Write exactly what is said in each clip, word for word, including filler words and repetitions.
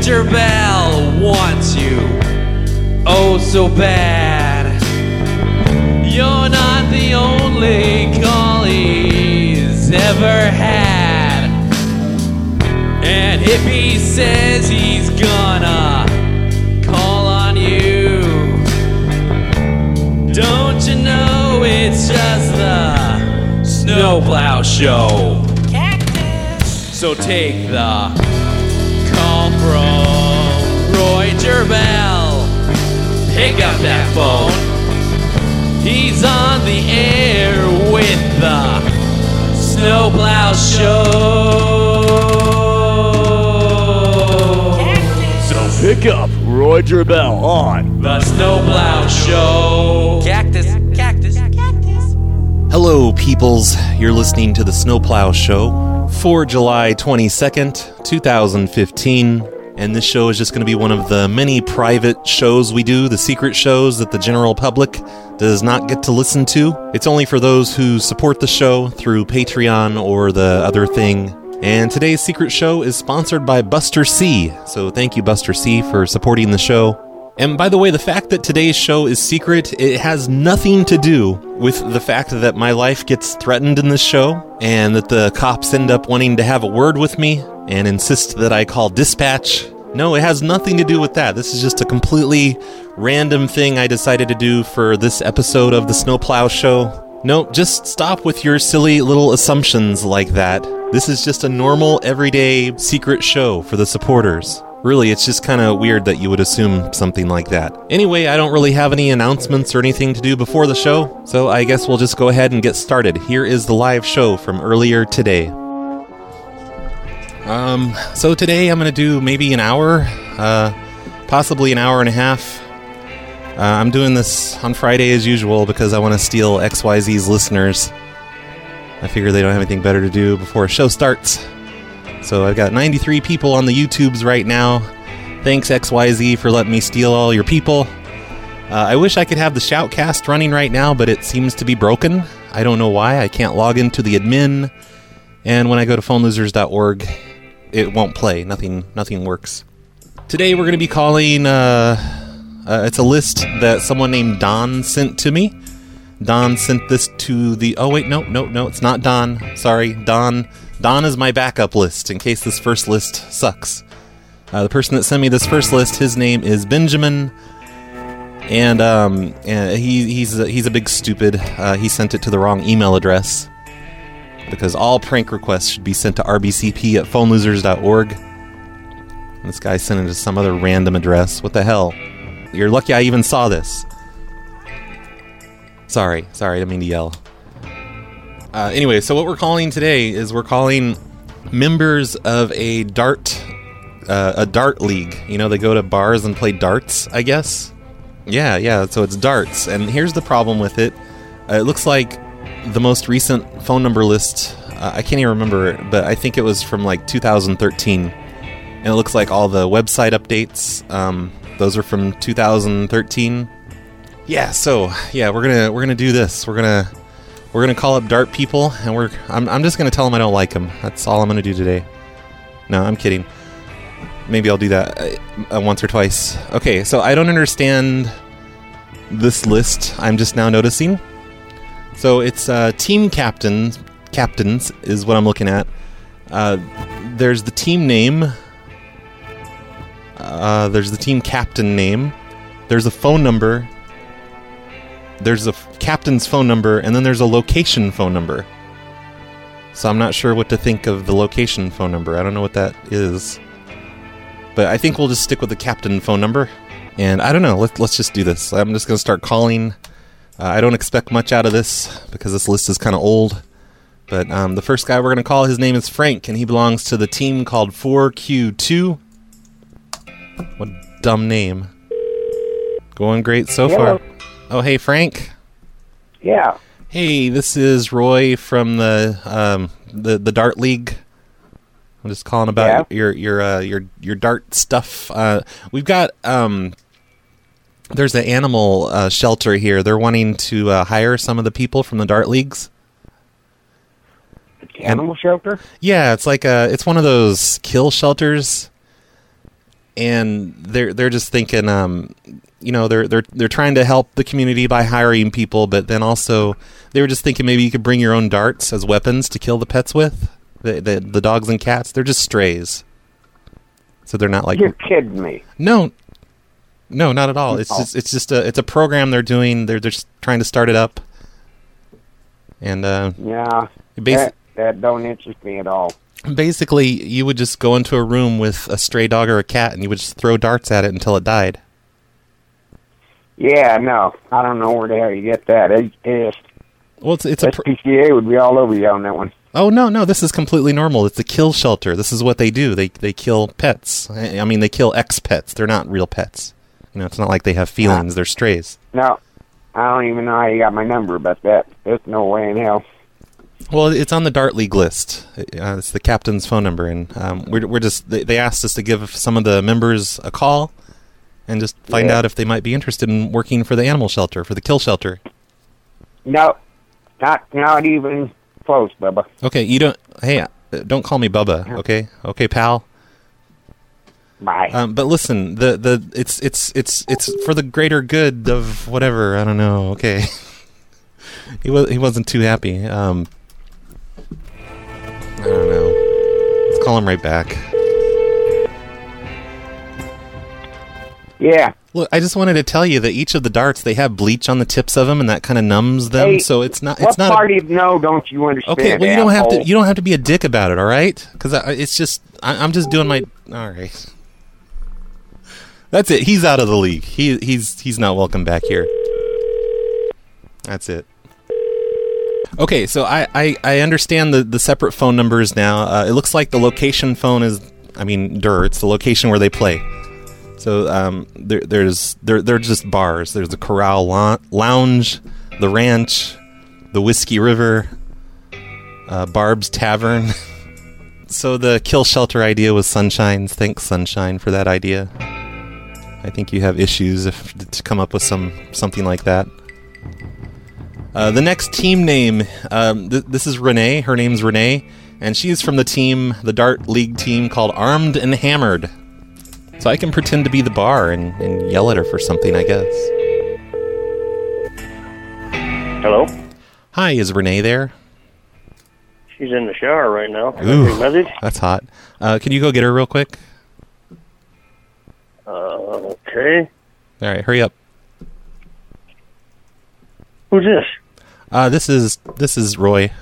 Gerbell wants you oh so bad. You're not the only call he's ever had. And if he says he's gonna call on you, don't you know it's just the Snowplow Show? Cactus. So take the call from Roy Gerbell. Pick up that phone. He's on the air with the Snowplow Show. Cactus. So pick up Roy Gerbell on the Snowplow Show. Cactus, cactus, cactus. Hello, peoples. You're listening to the Snowplow Show for July twenty-second, twenty fifteen. And this show is just going to be one of the many private shows we do, the secret shows that the general public does not get to listen to. It's only for those who support the show through Patreon or the other thing. And today's secret show is sponsored by Buster C. So thank you, Buster C, for supporting the show. And by the way, the fact that today's show is secret, it has nothing to do with the fact that my life gets threatened in this show and that the cops end up wanting to have a word with me and insist that I call dispatch. No, it has nothing to do with that. This is just a completely random thing I decided to do for this episode of the Snowplow Show. No, just stop with your silly little assumptions like that. This is just a normal, everyday, secret show for the supporters. Really, it's just kind of weird that you would assume something like that. Anyway, I don't really have any announcements or anything to do before the show, so I guess we'll just go ahead and get started. Here is the live show from earlier today. Um, so today I'm going to do maybe an hour, uh, possibly an hour and a half. Uh, I'm doing this on Friday as usual because I want to steal X Y Z's listeners. I figure they don't have anything better to do before a show starts. So I've got ninety-three people on the YouTubes right now. Thanks, X Y Z, for letting me steal all your people. Uh, I wish I could have the Shoutcast running right now, but it seems to be broken. I don't know why. I can't log into the admin. And when I go to phone losers dot org, it won't play. Nothing nothing works. Today we're going to be calling, uh, uh, it's a list that someone named Don sent to me. Don sent this to the, oh wait, no, no, no, it's not Don. Sorry, Don. Don is my backup list in case this first list sucks. Uh, the person that sent me this first list, his name is Benjamin. And, um, and he, he's, a, he's a big stupid. Uh, he sent it to the wrong email address. Because all prank requests should be sent to r b c p at phone losers dot org. This guy sent it to some other random address. What the hell? You're lucky I even saw this. Sorry, sorry, I didn't mean to yell. Uh, anyway, so what we're calling today is we're calling members of a dart, uh, a dart league. You know, they go to bars and play darts, I guess? Yeah, yeah, so it's darts. And here's the problem with it. Uh, it looks like the most recent phone number list, uh, I can't even remember, but I think it was from like two thousand thirteen. And it looks like all the website updates, um, those are from two thousand thirteen. Yeah, so yeah, we're gonna we're gonna do this. We're gonna we're gonna call up dart people, and we're I'm I'm just gonna tell them I don't like them. That's all I'm gonna do today. No, I'm kidding. Maybe I'll do that uh, once or twice. Okay, so I don't understand this list. I'm just now noticing. So it's uh, team captains, captains is what I'm looking at. Uh, there's the team name. Uh, there's the team captain name. There's a phone number. There's a f- captain's phone number, and then there's a location phone number. So I'm not sure what to think of the location phone number. I don't know what that is. But I think we'll just stick with the captain phone number. And I don't know, let's, let's just do this. I'm just going to start calling. Uh, I don't expect much out of this because this list is kind of old. But um, the first guy we're going to call, his name is Frank, and he belongs to the team called four Q two. What a dumb name. Going great so Hello. far. Oh, hey, Frank. Yeah. Hey, this is Roy from the um, the, the Dart League. I'm just calling about yeah. your your uh, your your dart stuff. Uh, we've got um, there's an animal uh, shelter here. They're wanting to uh, hire some of the people from the Dart Leagues. Animal and, shelter? Yeah, it's like a it's one of those kill shelters. and they're they're just thinking, um, you know, they're they're they're trying to help the community by hiring people, but then also they were just thinking maybe you could bring your own darts as weapons to kill the pets with. The the, the dogs and cats, they're just strays, so they're not like. You're kidding me. No, no, not at all. It's Oh. just it's just a it's a program they're doing. They're just trying to start it up, and uh, Yeah, basi- that, that don't interest me at all. basically you would just go into a room with a stray dog or a cat, and you would just throw darts at it until it died. Yeah, no, I don't know where the hell you get that. It, it's, Well, it's it's a. S Pr- P C A would be all over you on that one. oh no no, this is completely normal. It's a kill shelter. This is what they do. They they kill pets. I, I mean, they kill ex pets. They're not real pets. You know, it's not like they have feelings. They're strays. No, I don't even know how you got my number about that. There's no way in hell. Well, it's on the Dart League list. Uh, it's the captain's phone number, and um, we're we're just they, they asked us to give some of the members a call and just find Yeah. out if they might be interested in working for the animal shelter, for the kill shelter. No, not not even close, Bubba. Okay, you don't. Hey, uh, don't call me Bubba. Okay, okay, pal. Bye. Um, but listen, the the it's it's it's it's for the greater good of whatever. I don't know. Okay, he was he wasn't too happy. Um, I don't know. Let's call him right back. yeah. Look, I just wanted to tell you that each of the darts, they have bleach on the tips of them, and that kind of numbs them. Hey, so it's not. What It's not. part A, of no don't you understand? okay, well you don't have to. asshole? You don't have to be a dick about it, all right? Because it's just. I, I'm just doing my. All right. That's it. He's out of the league. He he's he's not welcome back here. That's it. Okay, so I, I, I understand the, the separate phone numbers now. Uh, it looks like the location phone is, I mean, D U R. It's the location where they play. So um, there, there's there they're just bars. There's the Corral Lo- Lounge, the Ranch, the Whiskey River, uh, Barb's Tavern. So the kill shelter idea was Sunshine's. Thanks, Sunshine, for that idea. I think you have issues if, to come up with some something like that. Uh, the next team name, um, th- this is Renee. Her name's Renee, and she's from the team, the Dart League team called Armed and Hammered. So I can pretend to be the bar and, and yell at her for something, I guess. Hello? Hi, is Renee there? She's in the shower right now. Ooh, Any message? that's hot. Uh, can you go get her real quick? Uh, okay. All right, hurry up. Who's this? Uh, this is this is Roy.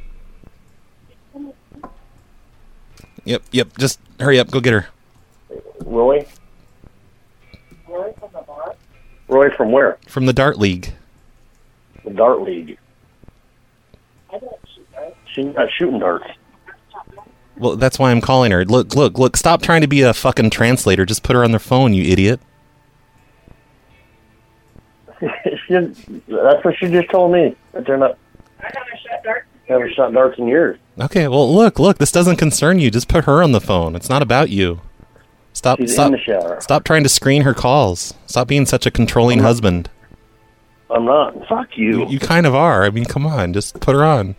Yep, yep. Just hurry up. Go get her. Roy? Roy from the bar? Roy from where? From the Dart League. The Dart League. I don't shoot darts. She's not shooting darts. Well, that's why I'm calling her. Look, look, look. Stop trying to be a fucking translator. Just put her on the phone, you idiot. she, that's what she just told me. That they're not. I haven't shot darts. Haven't shot darts in years. Okay, well, look, look. This doesn't concern you. Just put her on the phone. It's not about you. Stop. She's stop. in the shower. Stop trying to screen her calls. Stop being such a controlling I'm not- husband. I'm not. Fuck you. You, you kind of are. I mean, come on. Just put her on.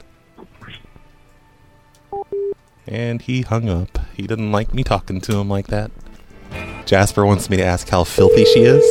And he hung up. He didn't like me talking to him like that. Jasper wants me to ask how filthy she is.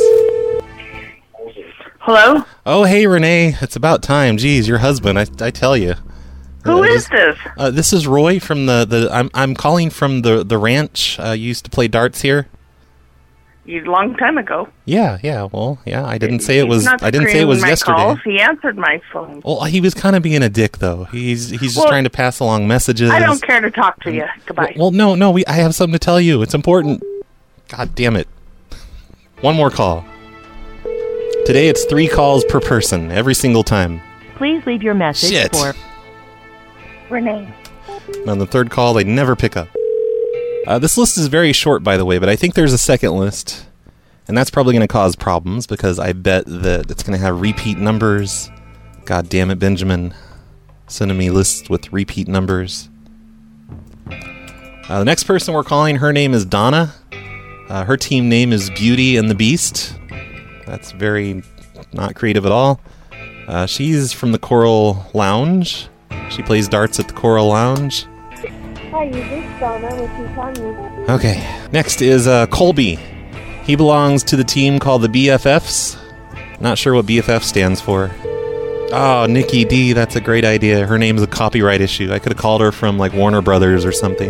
Hello? Oh, hey, Renee. It's about time. Geez, your husband, I, I tell you. Who is this? Uh, this is Roy from the... the I'm I'm calling from the, the ranch. Uh, you used to play darts here? A long time ago. Yeah, yeah. Well, yeah, I didn't say it He's was... not I didn't say it was screening my yesterday. calls. He answered my phone. Well, he was kind of being a dick, though. He's he's just Well, trying to pass along messages. I don't care to talk to you. Goodbye. Well, no, no, we. I have something to tell you. It's important. God damn it. One more call. Today it's three calls per person, every single time. Please leave your message Shit. for Renee. And on the third call, they never pick up. Uh, this list is very short, by the way, but I think there's a second list. And that's probably going to cause problems, because I bet that it's going to have repeat numbers. God damn it, Benjamin. Sending me lists with repeat numbers. Uh, the next person we're calling, her name is Donna. Uh, her team name is Beauty and the Beast. That's very not creative at all. Uh, she's from the Coral Lounge. She plays darts at the Coral Lounge. Hi, you reached Donna with Tanya. Okay. Next is uh, Colby. He belongs to the team called the B F Fs. Not sure what B F F stands for. Oh, Nikki D, that's a great idea. Her name's a copyright issue. I could have called her from like Warner Brothers or something.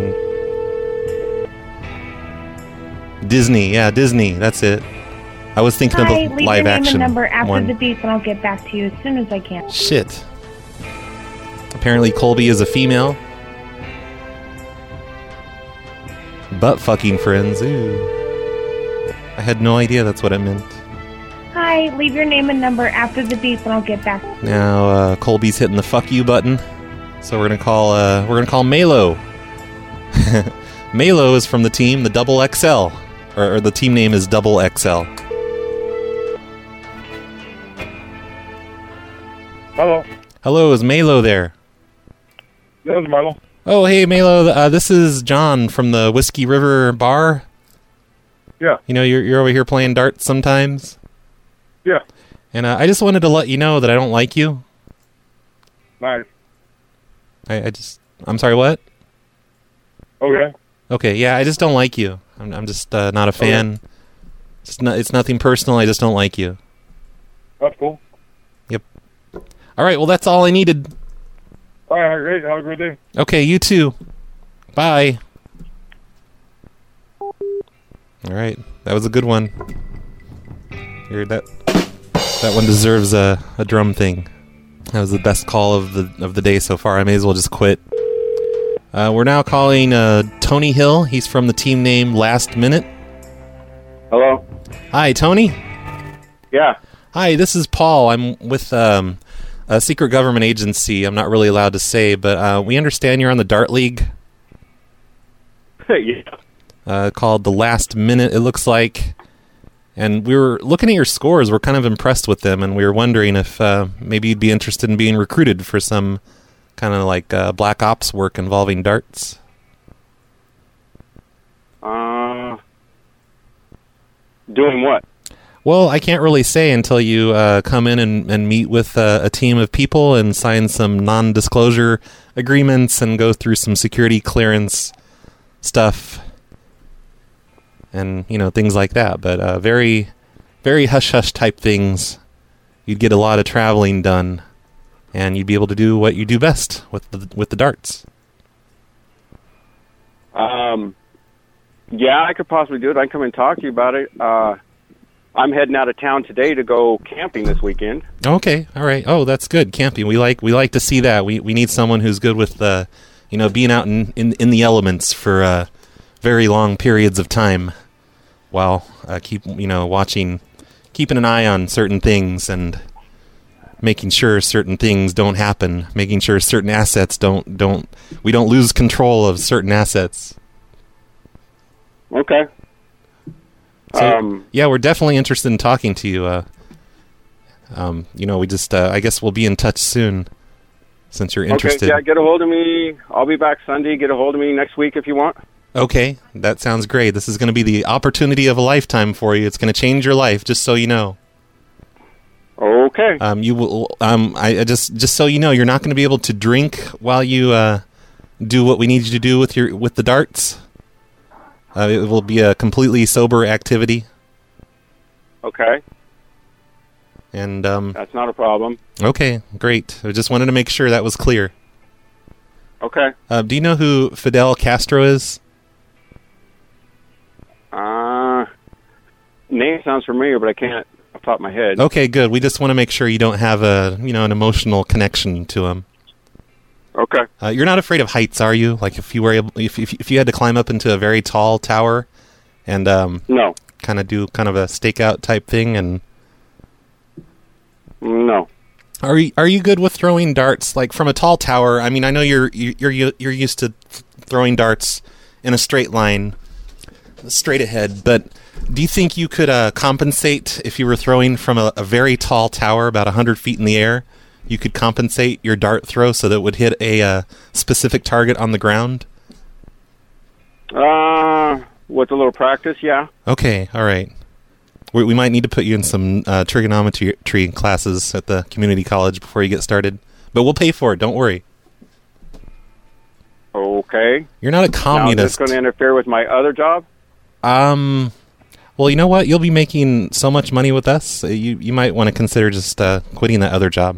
Disney, yeah, Disney, that's it. I was thinking Hi, of the leave live your name action and number after one. the beep and I'll get back to you as soon as I can. Shit. Apparently Colby is a female. Butt fucking friends, ooh. I had no idea that's what it meant. Hi, leave your name and number after the beep and I'll get back. Now uh, Colby's hitting the fuck you button, so we're gonna call uh, we're gonna call Malo. Malo is from the team, the Double X L, or, or the team name is Double X L. Hello. Hello, is Malo there? This is Marlo. Oh, hey Malo, uh, this is John from the Whiskey River Bar. Yeah. You know, you're you're over here playing darts sometimes. Yeah. And uh, I just wanted to let you know that I don't like you. Nice. I, I just, I'm sorry, what? Okay. Okay, yeah, I just don't like you. I'm, I'm just uh, not a fan. Okay. It's not, it's nothing personal. I just don't like you. That's cool. Yep. All right. Well, that's all I needed. All right. Great. Have a great day. Okay. You too. Bye. All right. That was a good one. Here, that that one deserves a, a drum thing. That was the best call of the of the day so far. I may as well just quit. Uh, we're now calling uh, Tony Hill. He's from the team name Last Minute. Hello? Hi, Tony. Yeah. Hi, this is Paul. I'm with um, a secret government agency. I'm not really allowed to say, but uh, we understand you're on the Dart League. Yeah. Uh, called the Last Minute, it looks like. And we were looking at your scores. We're kind of impressed with them, and we were wondering if uh, maybe you'd be interested in being recruited for some kind of like uh, black ops work involving darts. Uh, doing what? Well, I can't really say until you uh, come in and, and meet with uh, a team of people and sign some non-disclosure agreements and go through some security clearance stuff and, you know, things like that. But uh, very, very hush-hush type things. You'd get a lot of traveling done, and you'd be able to do what you do best with the, with the darts. Um, yeah, I could possibly do it. I can come and talk to you about it. Uh, I'm heading out of town today to go camping this weekend. Okay, all right. Oh, that's good. Camping. We like we like to see that. We we need someone who's good with uh, you know, being out in, in, in the elements for uh, very long periods of time, while uh, keep you know watching, keeping an eye on certain things and making sure certain things don't happen, making sure certain assets don't don't we don't lose control of certain assets. Okay. So, um, yeah, we're definitely interested in talking to you. Uh, um, you know, we just, uh, I guess we'll be in touch soon, since you're interested. Okay, yeah, get a hold of me. I'll be back Sunday. Get a hold of me next week if you want. Okay, that sounds great. This is going to be the opportunity of a lifetime for you. It's going to change your life, just so you know. Okay. Um, you will. Um, I, I just, just so you know, you're not going to be able to drink while you uh, do what we need you to do with your with the darts. Uh, it will be a completely sober activity. Okay. And um, that's not a problem. Okay, great. I just wanted to make sure that was clear. Okay. Uh, do you know who Fidel Castro is? Uh, name sounds familiar, but I can't off the top of my head. Okay, good. We just want to make sure you don't have a, you know, an emotional connection to him. Okay. Uh, you're not afraid of heights, are you? Like if you were able, if if, if you had to climb up into a very tall tower, and um, no, kind of do kind of a stakeout type thing, and no. Are you are you good with throwing darts like from a tall tower? I mean, I know you're you're you're used to throwing darts in a straight line, straight ahead, but do you think you could uh, compensate if you were throwing from a, a very tall tower about a hundred feet in the air? You could compensate your dart throw so that it would hit a uh, specific target on the ground? Uh, with a little practice, yeah. Okay, all right. We, we might need to put you in some uh, trigonometry classes at the community college before you get started. But we'll pay for it, don't worry. Okay. You're not a Now, is communist. this going to interfere with my other job? Um, well, you know what? You'll be making so much money with us. uh, You you might want to consider just uh, quitting that other job.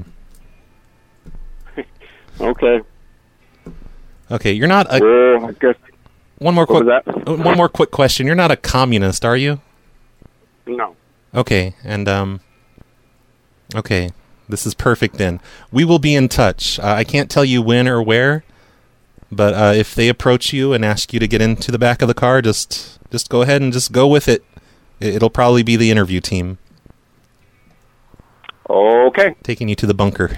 Okay. Okay, you're not a. Well, I guess. One more What quick. was that? uh, One more quick question. You're not a communist, are you? No. Okay, and um. Okay, this is perfect then. We will be in touch. Uh, I can't tell you when or where, but uh, if they approach you and ask you to get into the back of the car, just just go ahead and just go with it. It- It'll probably be the interview team Okay. taking you to the bunker.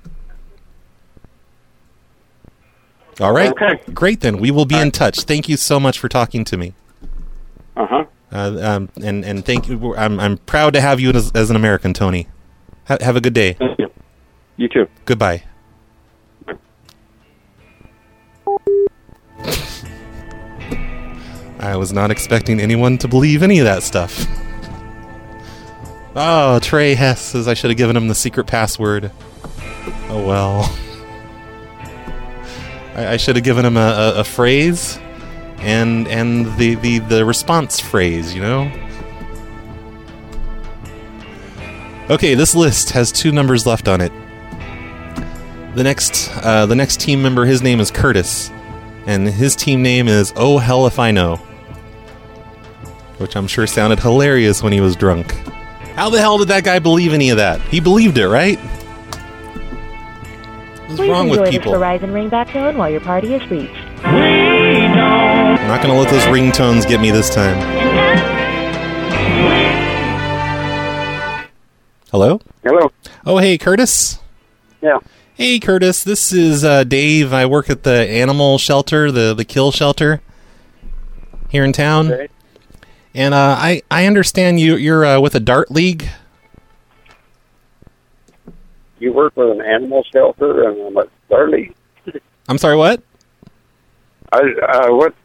All right. Okay. Great then. We will be in touch. Thank you so much for talking to me. Uh-huh. Uh, um, and and thank you. I'm I'm proud to have you as, as an American, Tony. Ha- have a good day. Thank you. You too. Goodbye. I was not expecting anyone to believe any of that stuff. Oh, Trey Hess says I should have given him the secret password. Oh well. I, I should have given him a, a, a phrase and and the, the, the response phrase, you know? Okay, this list has two numbers left on it. The next uh, the next team member, his name is Curtis, and his team name is Oh Hell If I Know, which I'm sure sounded hilarious when he was drunk. How the hell did that guy believe any of that? He believed it, right? What's Please wrong enjoy with this people? Verizon ringback tone while your party is reached. I'm not gonna let those ringtones get me this time. Hello? Hello. Oh, hey, Curtis? Yeah. Hey, Curtis, this is uh, Dave. I work at the animal shelter, the, the kill shelter here in town. Okay. And uh, I, I understand you, you're uh, with a dart league. You work with an animal shelter and I'm at Darley. I'm sorry, what? I, uh, what,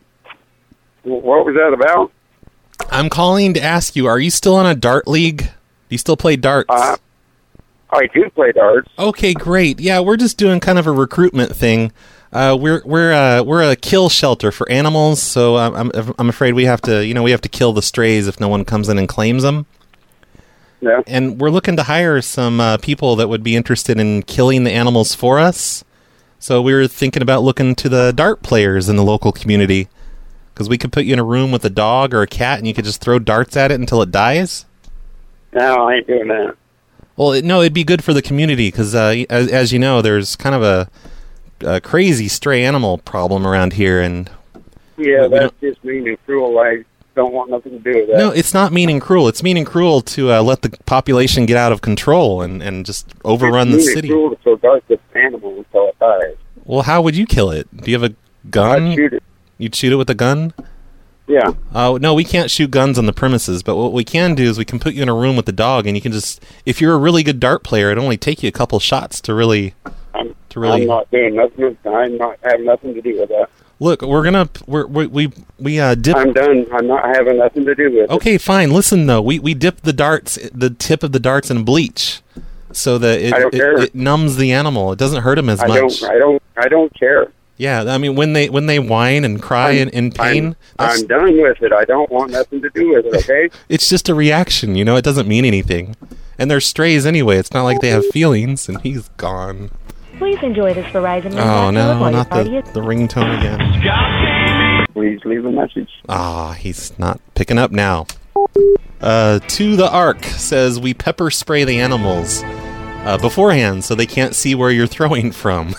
what was that about? I'm calling to ask you, are you still on a dart league? Do you still play darts? Uh, I do play darts. Okay, great. Yeah, we're just doing kind of a recruitment thing. Uh, we're we're uh, we're a kill shelter for animals, so I'm I'm I'm afraid we have to you know we have to kill the strays if no one comes in and claims them. Yeah. And we're looking to hire some uh, people that would be interested in killing the animals for us. So we were thinking about looking to the dart players in the local community, because we could put you in a room with a dog or a cat, and you could just throw darts at it until it dies. No, I ain't doing that. Well, it, no, it'd be good for the community because, uh, as, as you know, there's kind of a, a crazy stray animal problem around here, and Yeah, we that's just mean and cruel. I don't want nothing to do with that. no, it's not mean and cruel. It's mean and cruel to uh, let the population get out of control and, and just overrun the it's mean city. and cruel to throw darts at an animal until it dies. Well, how would you kill it? Do you have a gun? I'd shoot it. You'd shoot it with a gun? Yeah. Uh, no, we can't shoot guns on the premises, but what we can do is we can put you in a room with the dog, and you can just, if you're a really good dart player, it'll only take you a couple shots to really, I'm, to really. I'm not doing nothing. I'm not having nothing to do with that. Look, we're gonna, we're, we, we, we uh, dip. I'm done. I'm not having nothing to do with it. Okay, fine. Listen though, we we dip the darts, the tip of the darts in bleach, so that it I don't it, care. it numbs the animal. It doesn't hurt him as I much. don't. I don't. I don't care. Yeah, I mean when they when they whine and cry in, in pain, I'm, that's, I'm done with it. I don't want nothing to do with it. Okay. it's just a reaction. You know, it doesn't mean anything. And they're strays anyway. It's not like they have feelings. And he's gone. Please enjoy this Verizon ringback Oh tone no, while your not party the is... the ringtone again. Please leave a message. Ah, he's not picking up now. Uh, to the Ark says we pepper spray the animals uh, beforehand so they can't see where you're throwing from.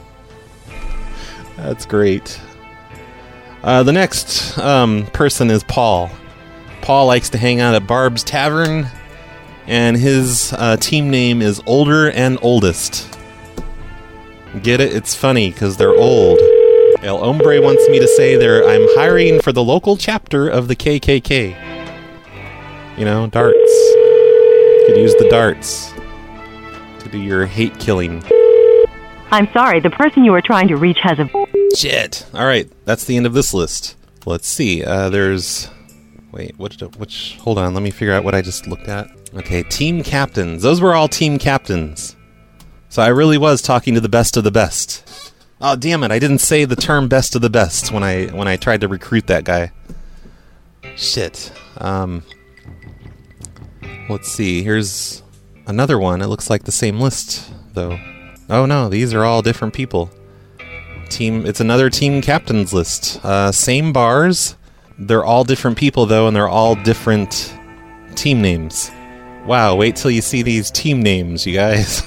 That's great. Uh, the next um, person is Paul. Paul likes to hang out at Barb's Tavern, and his uh, team name is Older and Oldest. Get it? It's funny because they're old. El Hombre wants me to say they're I'm hiring for the local chapter of the K K K. You know, darts. You could use the darts to do your hate killing. I'm sorry, the person you are trying to reach has a... Shit. All right, that's the end of this list. Let's see. Uh, there's... Wait, which, which... Hold on, let me figure out what I just looked at. Okay, team captains. Those were all team captains. So I really was talking to the best of the best. Oh, damn it. I didn't say the term best of the best when I when I tried to recruit that guy. Shit. Um, let's see. Here's another one. It looks like the same list, though. Oh, no. These are all different people. Team. It's another team captain's list. Uh, same bars. They're all different people, though, and they're all different team names. Wow, wait till you see these team names, you guys.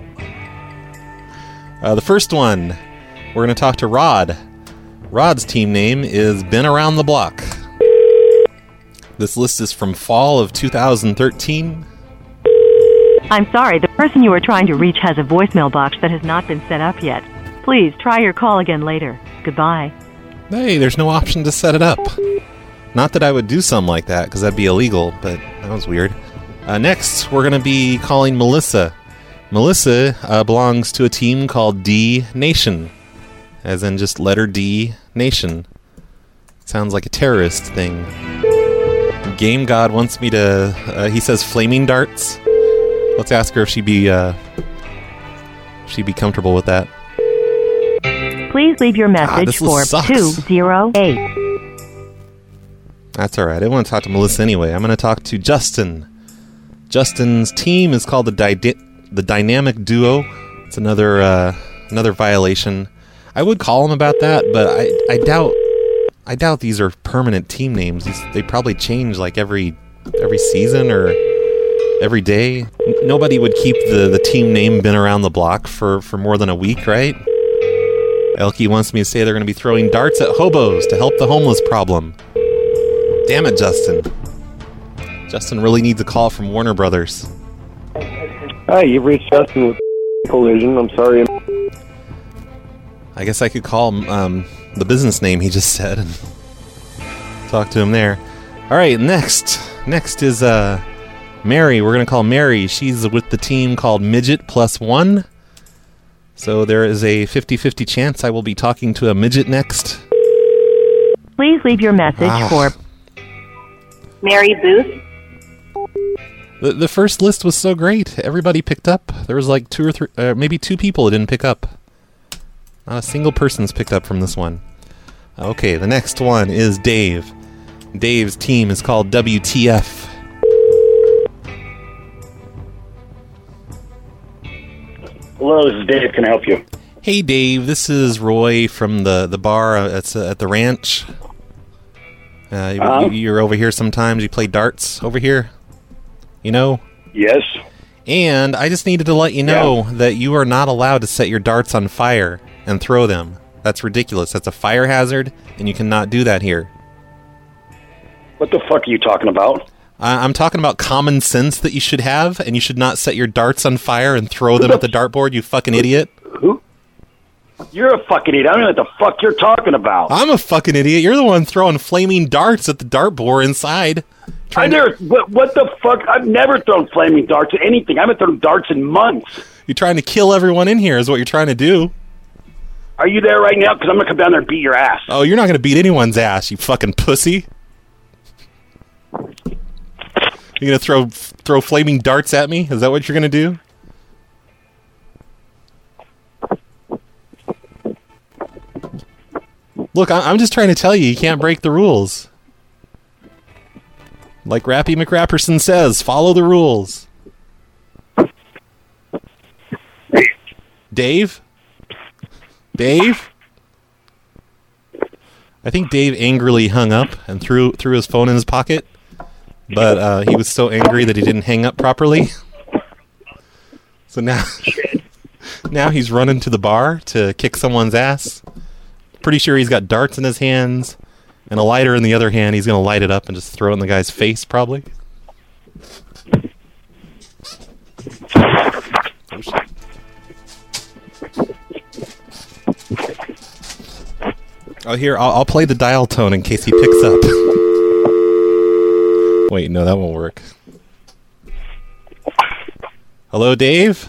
uh, the first one. We're going to talk to Rod. Rod's team name is Been Around the Block. This list is from fall of two thousand thirteen. I'm sorry, the person you are trying to reach has a voicemail box that has not been set up yet. Please try your call again later. Goodbye. Hey, there's no option to set it up. Not that I would do something like that, because that'd be illegal, but that was weird. Uh, next, we're going to be calling Melissa. Melissa uh, belongs to a team called D Nation. As in just letter D, Nation. Sounds like a terrorist thing. Game God wants me to... Uh, he says flaming darts. Let's ask her if she'd be, uh, she'd be comfortable with that. Please leave your message for two zero eight. That's alright. I didn't want to talk to Melissa anyway. I'm going to talk to Justin. Justin's team is called the Dy- the Dynamic Duo. It's another uh, another violation. I would call him about that, but I, I doubt I doubt these are permanent team names. These, they probably change like every every season or every day. N- nobody would keep the, the team name Been Around the Block for, for more than a week, right? Elkie wants me to say they're going to be throwing darts at hobos to help the homeless problem. Damn it, Justin. Justin really needs a call from Warner Brothers. Hi, you've reached Justin with Collision. I'm sorry. I guess I could call him um, the business name he just said and talk to him there. All right, next. Next is uh, Mary. We're going to call Mary. She's with the team called Midget Plus One. So there is a fifty-fifty chance I will be talking to a midget next. Please leave your message Ah. for Mary Booth. The, the first list was so great. Everybody picked up. There was like two or three, uh, maybe two people that didn't pick up. Not a single person's picked up from this one. Okay, the next one is Dave. Dave's team is called W T F. Hello, this is Dave. Can I help you? Hey, Dave. This is Roy from the, the bar at, at the ranch. Uh, you, Uh-huh. you're over here sometimes. You play darts over here. You know? Yes. And I just needed to let you know Yeah. that you are not allowed to set your darts on fire and throw them. That's ridiculous. That's a fire hazard, and you cannot do that here. What the fuck are you talking about? I- I'm talking about common sense that you should have, and you should not set your darts on fire and throw them at the dartboard, you fucking idiot. Who? You're a fucking idiot. I don't know what the fuck you're talking about. I'm a fucking idiot. You're the one throwing flaming darts at the dartboard inside. I never, what, what the fuck? I've never thrown flaming darts at anything. I haven't thrown darts in months. You're trying to kill everyone in here is what you're trying to do. Are you there right now? Because I'm going to come down there and beat your ass. Oh, you're not going to beat anyone's ass, you fucking pussy. You're going to throw throw flaming darts at me? Is that what you're going to do? Look, I- I'm just trying to tell you, you can't break the rules. Like Rappy McRapperson says, follow the rules. Dave? Dave? I think Dave angrily hung up and threw threw his phone in his pocket, but uh, he was so angry that he didn't hang up properly. So now, now he's running to the bar to kick someone's ass. Pretty sure he's got darts in his hands and a lighter in the other hand. He's going to light it up and just throw it in the guy's face, probably. Oh, shit. Oh, here, I'll, I'll play the dial tone in case he picks up. Wait, no, that won't work. Hello, Dave?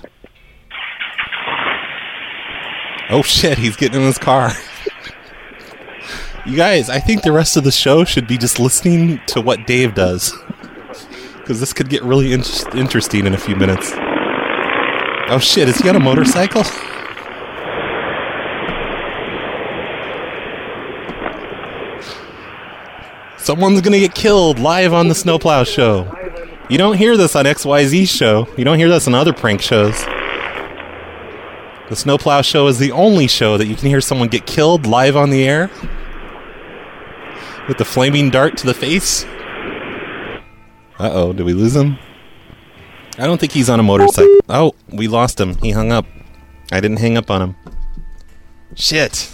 Oh, shit, he's getting in his car. You guys, I think the rest of the show should be just listening to what Dave does. Because this could get really in- interesting in a few minutes. Oh, shit, is he on a motorcycle? Someone's gonna get killed live on the Snowplow Show. You don't hear this on X Y Z show. You don't hear this on other prank shows. The Snowplow Show is the only show that you can hear someone get killed live on the air with the flaming dart to the face. Uh-oh, did we lose him? I don't think he's on a motorcycle. Oh, we lost him. He hung up. I didn't hang up on him. Shit.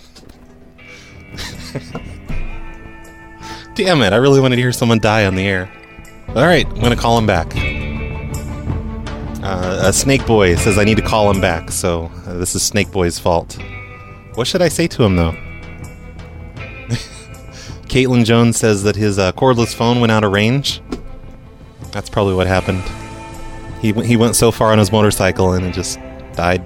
Damn it, I really wanted to hear someone die on the air. Alright, I'm going to call him back. Uh, uh, Snake Boy says I need to call him back, so uh, this is Snake Boy's fault. What should I say to him, though? Caitlin Jones says that his uh, cordless phone went out of range. That's probably what happened. He, w- he went so far on his motorcycle and it just died.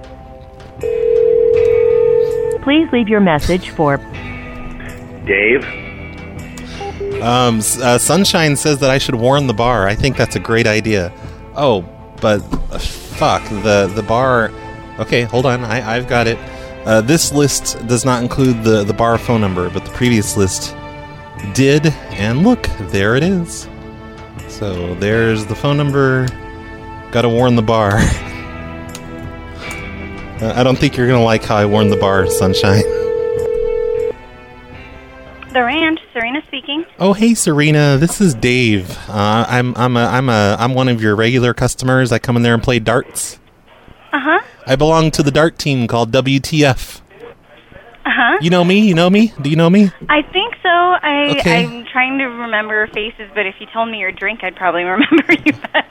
Please leave your message for Dave. Um, uh, Sunshine says that I should warn the bar. I think that's a great idea. Oh, but uh, fuck the the bar. Okay, hold on. I I've got it. Uh, this list does not include the the bar phone number, but the previous list did. And look, there it is. So there's the phone number. Gotta warn the bar. uh, I don't think you're gonna like how I warned the bar, Sunshine. The Ranch, Serena speaking. Oh, hey, Serena. This is Dave. Uh, I'm I'm a I'm a I'm one of your regular customers. I come in there and play darts. Uh huh. I belong to the dart team called W T F. Uh huh. You know me? You know me? Do you know me? I think so. I Okay. I'm trying to remember faces, but if you told me your drink, I'd probably remember you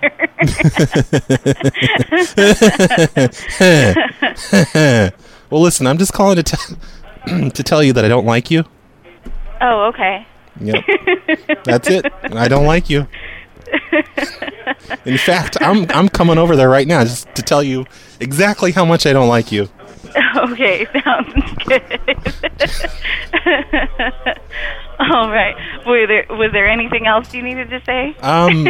better. Well, listen. I'm just calling to t- to tell you that I don't like you. Oh, okay. Yep. That's it. I don't like you. In fact, I'm I'm coming over there right now just to tell you exactly how much I don't like you. Okay, sounds good. All right. Was there was there anything else you needed to say? Um.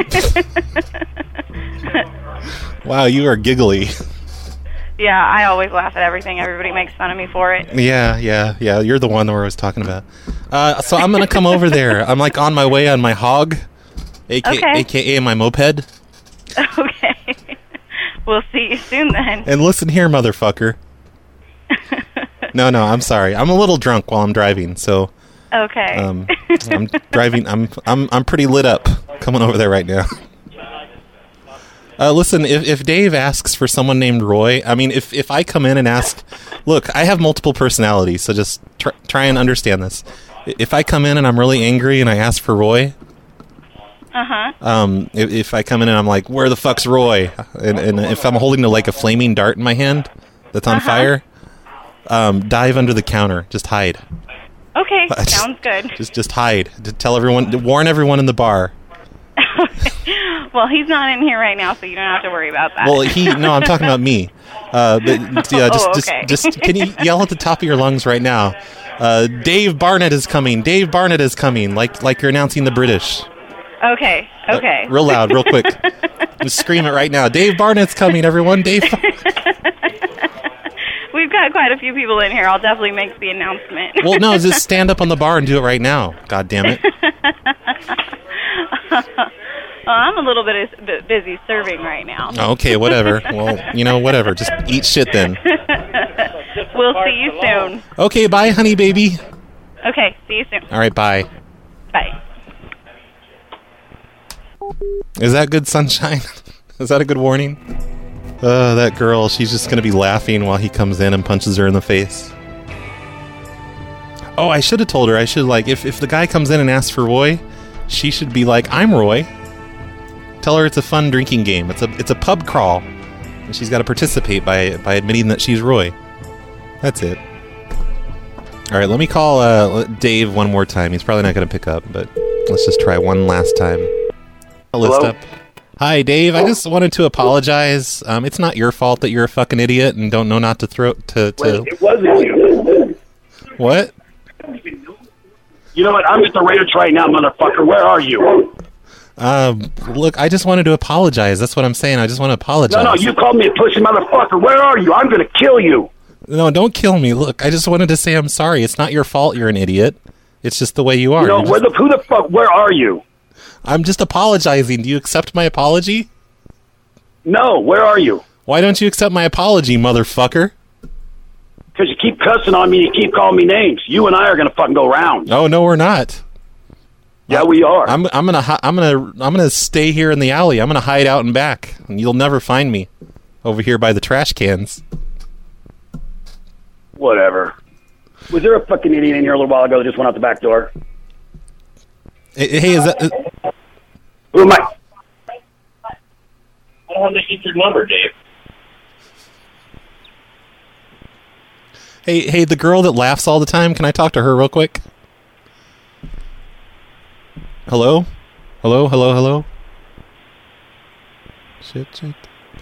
Wow, you are giggly. Yeah, I always laugh at everything. Everybody makes fun of me for it. Yeah, yeah, yeah. You're the one that I was talking about. Uh, so I'm gonna come over there. I'm like on my way on my hog, aka Okay. A K A my moped. Okay. We'll see you soon then. And listen here, motherfucker. No, no, I'm sorry. I'm a little drunk while I'm driving, so Okay. um, I'm driving. I'm I'm I'm pretty lit up. Coming over there right now. Uh, listen, if, if Dave asks for someone named Roy, I mean, if, if I come in and ask, look, I have multiple personalities, so just tr- try and understand this. If I come in and I'm really angry and I ask for Roy, Uh-huh. um, if, if I come in and I'm like, where the fuck's Roy? And, and if I'm holding a, like a flaming dart in my hand that's on Uh-huh. fire, um, dive under the counter. Just hide. Okay, Just- sounds good. Just just hide. To tell everyone, to warn everyone in the bar. Well, he's not in here right now, so you don't have to worry about that. Well, he no, I'm talking about me. Uh, but, yeah, just, Oh, okay. just, just can you yell at the top of your lungs right now? Uh, Dave Barnett is coming. Dave Barnett is coming. Like, like you're announcing the British. Okay, okay. Uh, real loud, real quick. Just scream it right now. Dave Barnett's coming, everyone. Dave. We've got quite a few people in here. I'll definitely make the announcement. Well, no, just stand up on the bar and do it right now. God damn it. Well, I'm a little bit is- bit busy serving right now. Oh, okay, whatever. Well, you know, whatever. Just eat shit then. We'll see you soon. Okay, bye, honey baby. Okay, see you soon. All right, bye. Bye. Is that good, Sunshine? Is that a good warning? Uh, that girl, she's just going to be laughing while he comes in and punches her in the face. Oh, I should have told her. I should, like, if, if the guy comes in and asks for Roy, she should be like, I'm Roy. Tell her it's a fun drinking game. It's a it's a pub crawl. And she's got to participate by by admitting that she's Roy. That's it. All right, let me call uh, Dave one more time. He's probably not going to pick up, but let's just try one last time. I'll list Hello? up. Hi, Dave. I just wanted to apologize. Um, it's not your fault that you're a fucking idiot and don't know not to throw to. to It wasn't you. What? You know what? I'm at the ranch right now, motherfucker. Where are you? Um, look, I just wanted to apologize. That's what I'm saying. I just want to apologize. No, no, you called me a pussy motherfucker. Where are you? I'm going to kill you. No, don't kill me. Look, I just wanted to say I'm sorry. It's not your fault you're an idiot. It's just the way you are. You know, You're where just- the who the fuck? Where are you? I'm just apologizing. Do you accept my apology? No, where are you? Why don't you accept my apology, motherfucker? Because you keep cussing on me. You keep calling me names. You and I are gonna fucking go round. Oh no, we're not. Yeah, we are. I'm I'm gonna hi- I'm gonna I'm gonna stay here in the alley. I'm gonna hide out and back, and you'll never find me over here by the trash cans. Whatever. Was there a fucking idiot in here a little while ago that just went out the back door? Hey, hey, is that? Uh, Who am I? I don't have to keep your number, Dave. hey, hey, the girl that laughs all the time. Can I talk to her real quick? Hello, hello, hello, hello. Shit, shit.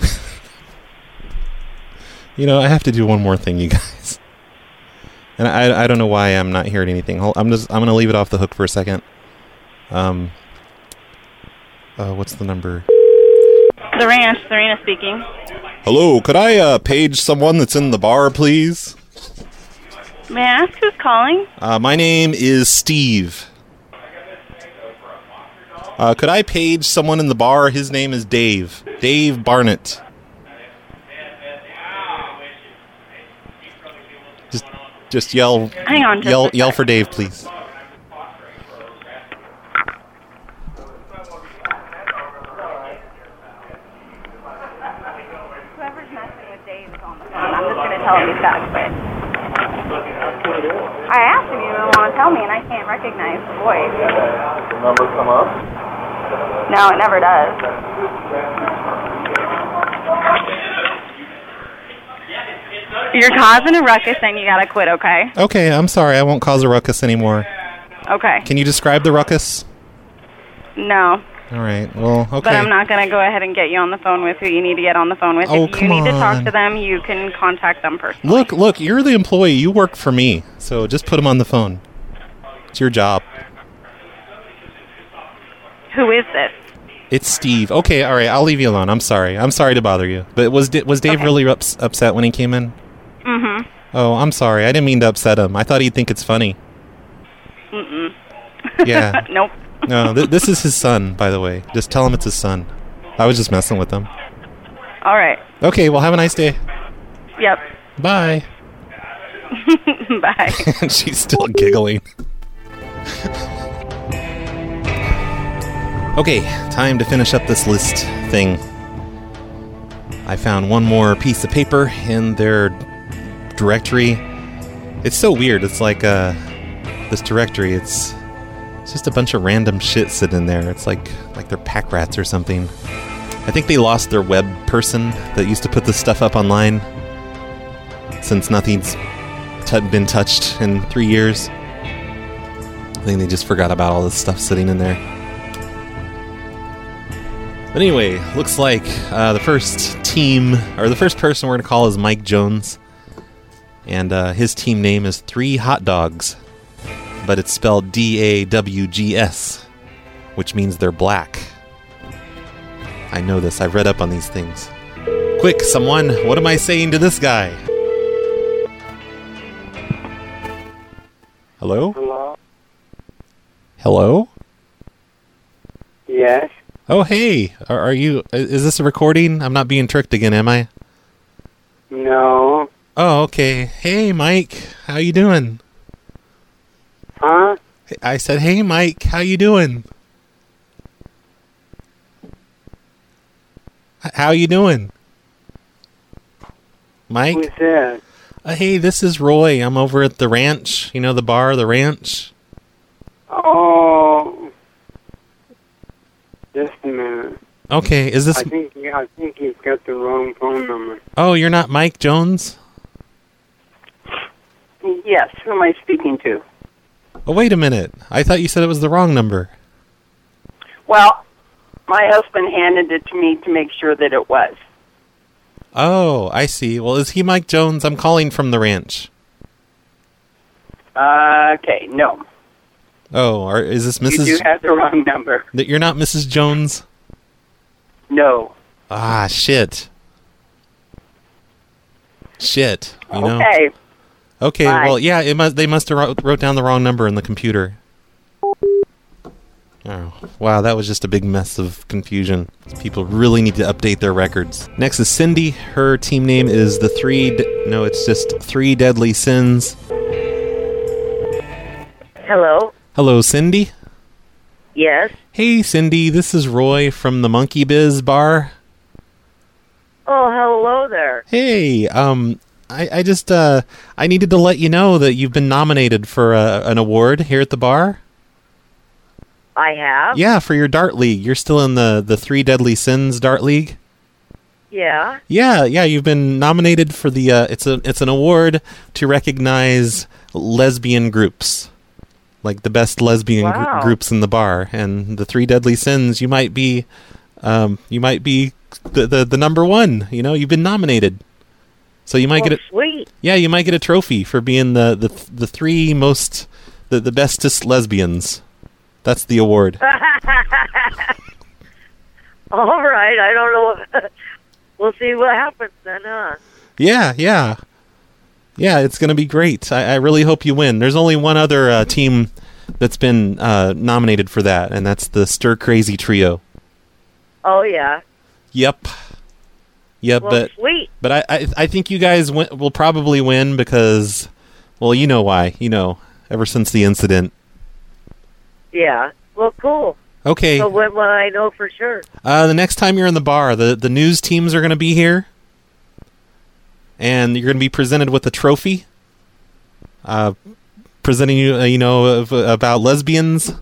You know, I have to do one more thing, you guys. And I I don't know why I'm not hearing anything. Hold, I'm just I'm gonna leave it off the hook for a second. Um. Uh, what's the number? The Ranch, Serena speaking. Hello, could I uh, page someone that's in the bar, please? May I ask who's calling? Uh, my name is Steve. Uh, could I page someone in the bar? His name is Dave. Dave Barnett. Just, just yell. Hang on just Yell, a yell for Dave, please. Whoever's messing with Dave is on the phone. I'm just going to tell him he's got to quit. I asked him, you don't want to tell me, and I can't recognize the voice. Does the number come up? No, it never does. You're causing a ruckus, and you got to quit, okay? Okay, I'm sorry. I won't cause a ruckus anymore. Okay. Can you describe the ruckus? No. All right. Well, okay. But I'm not going to go ahead and get you on the phone with who you need to get on the phone with. Oh, if you come need to talk on. to them, you can contact them personally. Look, look, you're the employee. You work for me. So just put him on the phone. It's your job. Who is this? It's Steve. Okay, all right. I'll leave you alone. I'm sorry. I'm sorry to bother you. But was Di- was Dave Okay. really ups- upset when he came in? Mm-hmm. Oh, I'm sorry. I didn't mean to upset him. I thought he'd think it's funny. Mm-mm. Yeah. Nope. No, th- this is his son, by the way. Just tell him it's his son. I was just messing with him. All right. Okay, well, have a nice day. Yep. Bye. Bye. And she's still giggling. Okay, time to finish up this list thing. I found one more piece of paper in their directory. It's so weird. It's like uh, this directory. It's it's just a bunch of random shit sitting in there. It's like like they're pack rats or something. I think they lost their web person that used to put this stuff up online. Since nothing's t- been touched in three years, I think they just forgot about all this stuff sitting in there. But anyway, looks like uh, the first team, or the first person we're going to call is Mike Jones. And uh, his team name is Three Hot Dogs. But it's spelled D A W G S, which means they're black. I know this. I've read up on these things. Quick, someone, what am I saying to this guy? Hello? Hello? Hello? Yes? Oh, hey. Are, are you... Is this a recording? I'm not being tricked again, am I? No. Oh, okay. Hey, Mike. How you doing? Huh? I said, hey, Mike. How you doing? H- How you doing? Mike? Who's that? Uh, hey, this is Roy. I'm over at the ranch. You know, the bar, the ranch? Oh. Just a minute. Okay, is this... I think I think you've got the wrong phone number. Oh, you're not Mike Jones? Yes, who am I speaking to? Oh, wait a minute. I thought you said it was the wrong number. Well, my husband handed it to me to make sure that it was. Oh, I see. Well, is he Mike Jones? I'm calling from the ranch. Uh, okay, no. Oh, or is this Missus You do have the wrong number. That you're not Missus Jones? No. Ah, shit. Shit. You know? Okay. Okay, Bye. well, yeah, it must. They must have wrote, wrote down the wrong number in the computer. Oh, wow, that was just a big mess of confusion. People really need to update their records. Next is Cindy. Her team name is the Three... De- no, it's just Three Deadly Sins. Hello? Hello, Cindy. Yes? Hey, Cindy, this is Roy from the Monkey Biz Bar. Oh, hello there. Hey, um, I, I just, uh, I needed to let you know that you've been nominated for uh, an award here at the bar. I have? Yeah, for your Dart League. You're still in the, the Three Deadly Sins Dart League? Yeah? Yeah, yeah, you've been nominated for the, uh, it's a, it's an award to recognize lesbian groups. Like the best lesbian Wow. gr- groups in the bar. And the Three Deadly Sins, you might be, um, you might be the, the, the number one. You know, you've been nominated. So you might Oh, get a, sweet. yeah, you might get a trophy for being the, the, the three most, the, the bestest lesbians. That's the award. All right, I don't know. If, we'll see what happens then, huh? Yeah, yeah. Yeah, it's going to be great. I, I really hope you win. There's only one other uh, team that's been uh, nominated for that, and that's the Stir Crazy Trio. Oh, yeah. Yep. Yep, Well, but sweet. but I, I I think you guys win, will probably win because, well, you know why. You know, ever since the incident. Yeah. Well, cool. Okay. So when will I know for sure? Uh, the next time you're in the bar, the, the news teams are going to be here. And you're going to be presented with a trophy. Uh, presenting you, uh, you know, of, about lesbians.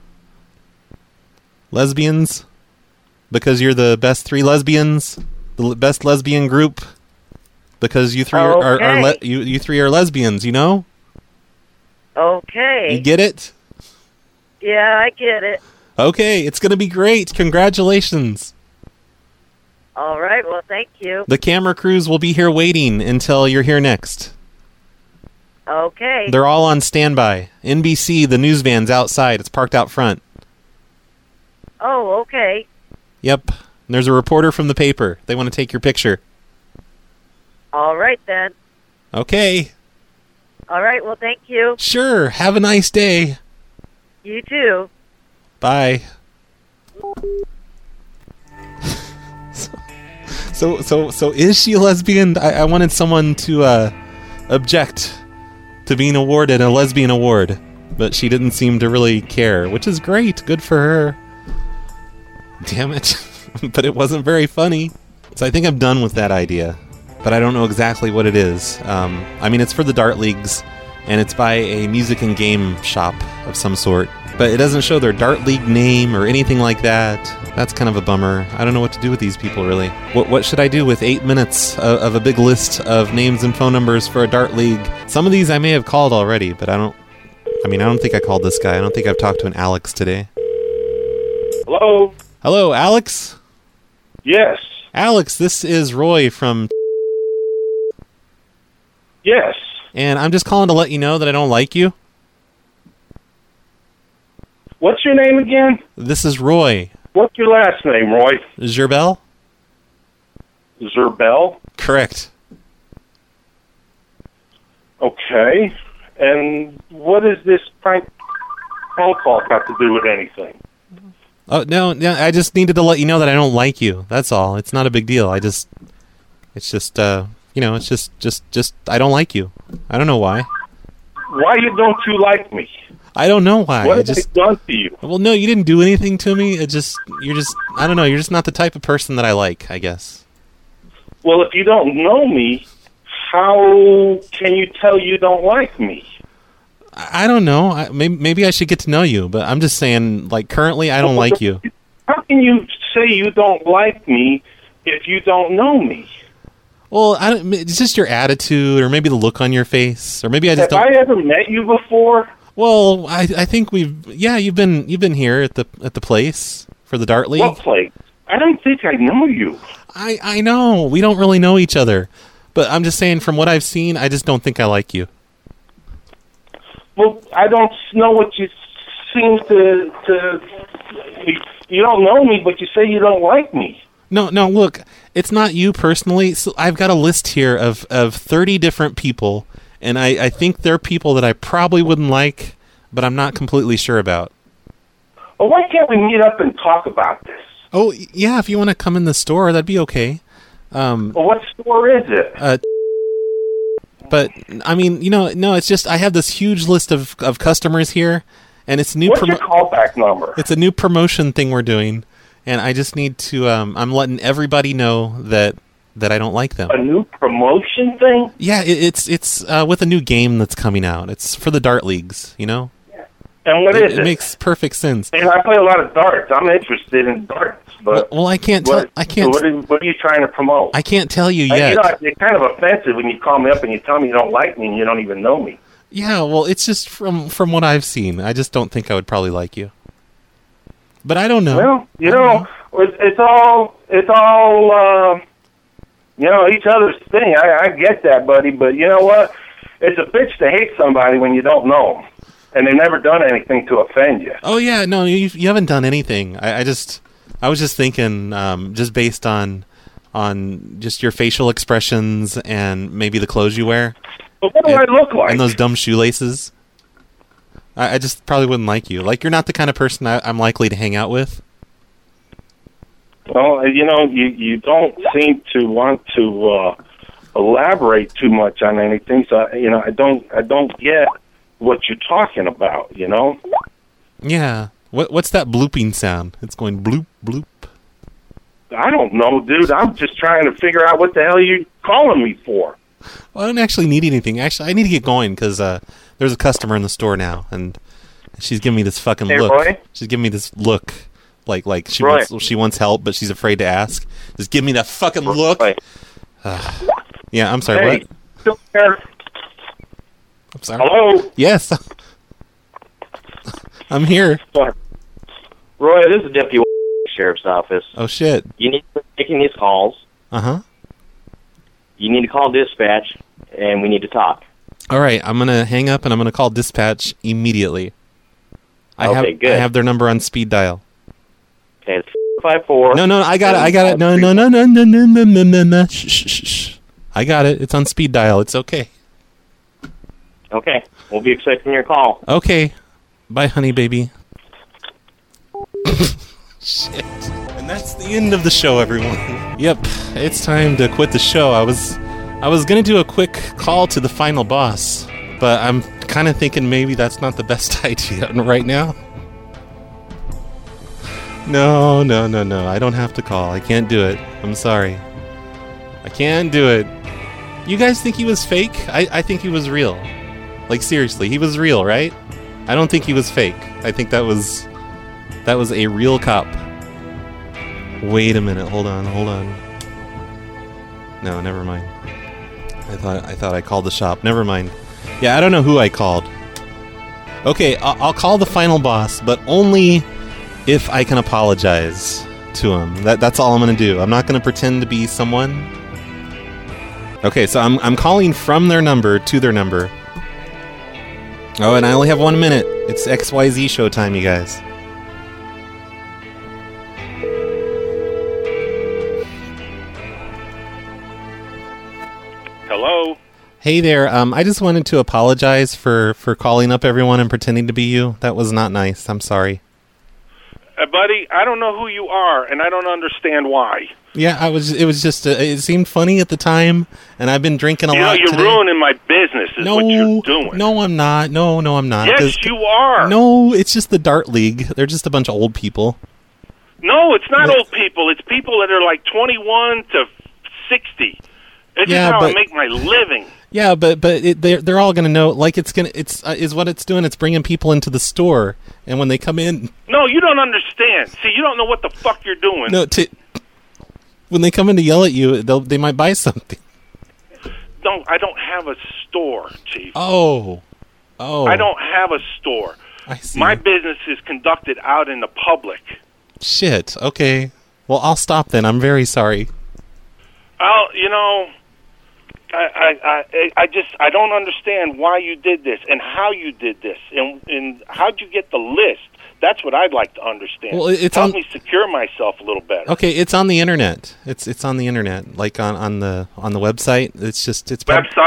Lesbians. Because you're the best three lesbians. The l- best lesbian group. Because you three are, are, are le- Okay. you, you three are lesbians, you know? Okay. You get it? Yeah, I get it. Okay, it's going to be great. Congratulations. All right, well, thank you. The camera crews will be here waiting until you're here next. Okay. They're all on standby. N B C, the news van's outside. It's parked out front. Oh, okay. Yep. And there's a reporter from the paper. They want to take your picture. All right, then. Okay. All right, well, thank you. Sure. Have a nice day. You too. Bye. So, so, so, is she a lesbian? I, I wanted someone to uh, object to being awarded a lesbian award, but she didn't seem to really care, which is great. Good for her. Damn it. But it wasn't very funny. So I think I'm done with that idea, but I don't know exactly what it is. Um, I mean, it's for the Dart Leagues, and it's by a music and game shop of some sort. But it doesn't show their Dart League name or anything like that. That's kind of a bummer. I don't know what to do with these people, really. What what should I do with eight minutes of, of a big list of names and phone numbers for a Dart League? Some of these I may have called already, but I don't... I mean, I don't think I called this guy. I don't think I've talked to an Alex today. Hello? Hello, Alex? Yes. Alex, this is Roy from... Yes. And I'm just calling to let you know that I don't like you. What's your name again? This is Roy. What's your last name, Roy? Zerbel? Zerbel? Correct. Okay. And what does this prank phone call have to do with anything? Oh, no, no, I just needed to let you know that I don't like you. That's all. It's not a big deal. I just... It's just, uh... You know, it's just, just, just... I don't like you. I don't know why. Why you don't you like me? I don't know why. What I have just, I done to you? Well, no, you didn't do anything to me. It just... You're just... I don't know. You're just not the type of person that I like, I guess. Well, if you don't know me, how can you tell you don't like me? I don't know. I, maybe, maybe I should get to know you, but I'm just saying, like, currently I don't like you. How can you say you don't like me if you don't know me? Well, I don't, it's just your attitude, or maybe the look on your face, or maybe I just Have don't... I ever met you before? Well, I, I think we've... Yeah, you've been you've been here at the at the place for the Dart League. What place? I don't think I know you. I, I know. We don't really know each other. But I'm just saying, from what I've seen, I just don't think I like you. Well, I don't know what you seem to... to you don't know me, but you say you don't like me. No, no, look, it's not you personally. So I've got a list here of, of thirty different people, and I, I think they're people that I probably wouldn't like, but I'm not completely sure about. Well, why can't we meet up and talk about this? Oh, yeah, if you want to come in the store, that'd be okay. Um, well, what store is it? Uh, but, I mean, you know, no, it's just I have this huge list of, of customers here, and it's new. What's your callback number? It's a new promotion thing we're doing, and I just need to, um, I'm letting everybody know that that I don't like them. A new promotion thing? Yeah, it, it's it's uh, with a new game that's coming out. It's for the dart leagues, you know? And what it, is it? It makes perfect sense. And I play a lot of darts. I'm interested in darts. But well, well I can't tell. I can't. So what, are, what are you trying to promote? I can't tell you And, yet. you know, it's kind of offensive when you call me up and you tell me you don't like me and you don't even know me. Yeah, well, it's just from from what I've seen. I just don't think I would probably like you. But I don't know. Well, you know, know, it's, it's all it's all uh, you know, each other's thing. I, I get that, buddy. But you know what? It's a bitch to hate somebody when you don't know them, and they've never done anything to offend you. Oh yeah, no, you you haven't done anything. I, I just I was just thinking, um, just based on on just your facial expressions and maybe the clothes you wear. But what do and, I look like? And those dumb shoelaces. I, I just probably wouldn't like you. Like, you're not the kind of person I, I'm likely to hang out with. Well, you know, you you don't seem to want to uh, elaborate too much on anything. So, you know, I don't I don't get what you're talking about. You know. Yeah. What what's that blooping sound? It's going bloop bloop. I don't know, dude. I'm just trying to figure out what the hell you're calling me for. Well, I don't actually need anything. Actually, I need to get going because uh, there's a customer in the store now, and she's giving me this fucking Hey, look. Roy? She's giving me this look, like like she Roy. wants she wants help, but she's afraid to ask. Just give me that fucking look. Uh, yeah, I'm sorry. Hey, What? still there? I'm sorry. Hello? Yes. I'm here. Roy, this is Deputy Sheriff's Office. Oh shit. You need to be making these calls. Uh huh. You need to call dispatch, and we need to talk. All right, I'm gonna hang up and I'm gonna call dispatch immediately. I Okay, have good. I have their number on speed dial. Okay, it's five four. No, no, I got it. I got it. No, no, no, no, no, no, no, no, no, no. Shh, shh, shh, shh. I got it. It's on speed dial. It's okay. Okay, we'll be expecting your call. Okay. Bye, honey, baby. Shit. And that's the end of the show, everyone. Yep, it's time to quit the show. I was, I was gonna do a quick call to the final boss, but I'm kind of thinking maybe that's not the best idea right now. No, no, no, no. I don't have to call. I can't do it. I'm sorry. I can't do it. You guys think he was fake? I, I think he was real. Like, seriously, he was real, right? I don't think he was fake. I think that was that was a real cop. Wait a minute. Hold on. Hold on. No, never mind. I thought I thought I called the shop. Never mind. Yeah, I don't know who I called. Okay, I'll, I'll call the final boss, but only if I can apologize to him. That that's all I'm gonna do. I'm not gonna pretend to be someone. Okay, so I'm I'm calling from their number to their number. Oh, and I only have one minute. It's X Y Z showtime, you guys. Hello? Hey there. Um, I just wanted to apologize for, for calling up everyone and pretending to be you. That was not nice. I'm sorry. Uh, buddy, I don't know who you are, and I don't understand why. Yeah, I was. It was just. Uh, it seemed funny at the time, and I've been drinking a You know, lot you're today. ruining my business is no, what you're doing. no, I'm not. No, no, I'm not. Yes, 'Cause- you are. No, it's just the Dart League. They're just a bunch of old people. No, it's not Yeah. old people. It's people that are like twenty-one to sixty. It's Yeah, just how but- I make my living. Yeah, but but it, they're they're all gonna know. Like it's gonna it's uh, is what it's doing. It's bringing people into the store, and when they come in, No, you don't understand. See, you don't know what the fuck you're doing. no, to when they come in to yell at you, they they might buy something. Don't I don't have a store, Chief. Oh, oh, I don't have a store. I see. My business is conducted out in the public. Shit. Okay. Well, I'll stop then. I'm very sorry. Oh, you know, I, I, I, I just, I don't understand why you did this and how you did this and, and how'd you get the list. That's what I'd like to understand. Well, it's Help on- me secure myself a little better. Okay, it's on the internet. It's it's on the internet, like on, on the on the website. It's just it's prob- Website?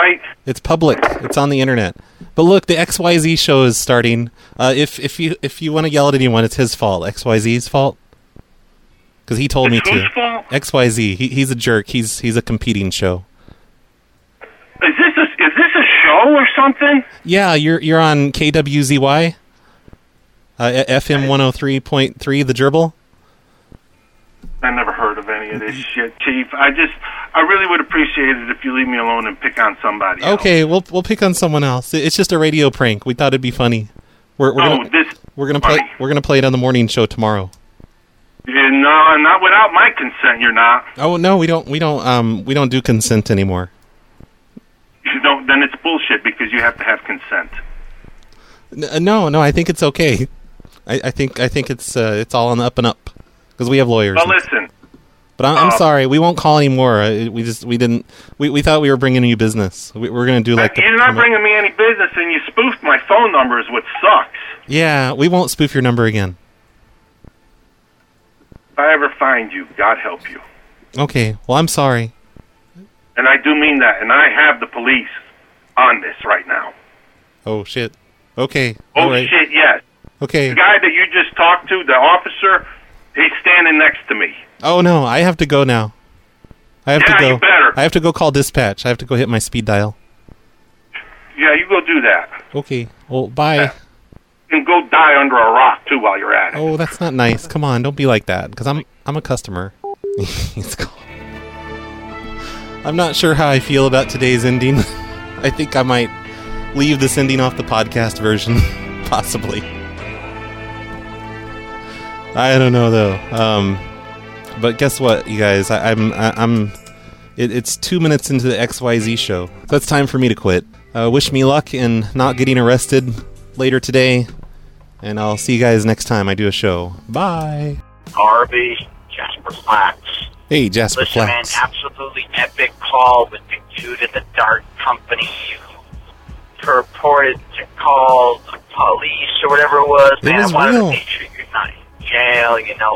It's public. It's on the internet. But look, the X Y Z show is starting. Uh, if if you if you want to yell at anyone, it's his fault. X Y Z's fault. Because he told It's me whose to. fault? X Y Z. He, he's a jerk. He's he's a competing show. Is this a, is this a show or something? Yeah, you're you're on K W Z Y. Uh, F M one oh three point three, the gerbil. I never heard of any of this shit, Chief. I just, I really would appreciate it if you leave me alone and pick on somebody. Okay, we'll we'll pick on someone else. It's just a radio prank. We thought it'd be funny. We're we're Oh, gonna, this we're gonna play funny. we're gonna play it on the morning show tomorrow. Yeah, no, not without my consent. You're not. Oh no, we don't we don't um we don't do consent anymore. You don't. Then it's bullshit because you have to have consent. N- no, no, I think it's okay. I, I think I think it's uh, it's all on the up and up because we have lawyers. Well, listen. But I'm, I'm uh, sorry, we won't call anymore. Uh, We just we didn't we, we thought we were bringing you business. We, we're gonna do like the You're not bringing me any business, and you spoofed my phone number is what sucks. Yeah, we won't spoof your number again. If I ever find you, God help you. Okay, well I'm sorry. And I do mean that. And I have the police on this right now. Oh shit. Okay. Oh, all right. shit, yes. Okay. The guy that you just talked to, the officer, he's standing next to me. Oh no, I have to go now. I have Yeah, to go. you better. I have to go call dispatch. I have to go hit my speed dial. Yeah, you go do that. Okay. Well, bye. And go die under a rock, too, while you're at it. Oh, that's not nice. Come on, don't be like that. Because I'm I'm a customer. He's cool. I'm not sure how I feel about today's ending. I think I might leave this ending off the podcast version, possibly. I don't know though. Um, but guess what, you guys? I, I'm I, I'm. It, it's two minutes into the X Y Z show. So it's time for me to quit. Uh, wish me luck in not getting arrested later today, and I'll see you guys next time I do a show. Bye. Harvey, Jasper Flax. Hey, Jasper Listen, Flax. man, absolutely epic call with the dude at the dart company who purported to call the police or whatever it was. It man, was I wanted real. to make sure you're not in jail, you know.